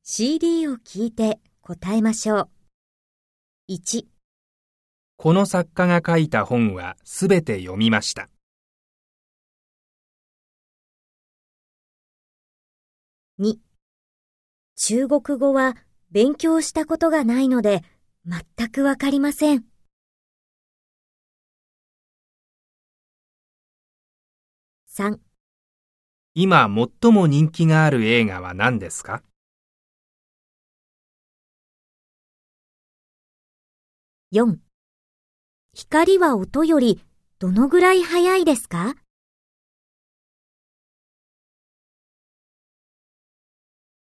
CD を聞いて答えましょう。1、 この作家が書いた本はすべて読みました。 2、中国語は勉強したことがないので全くわかりません。3、 今最も人気がある映画は何ですか？ 4、光は音よりどのぐらい速いですか？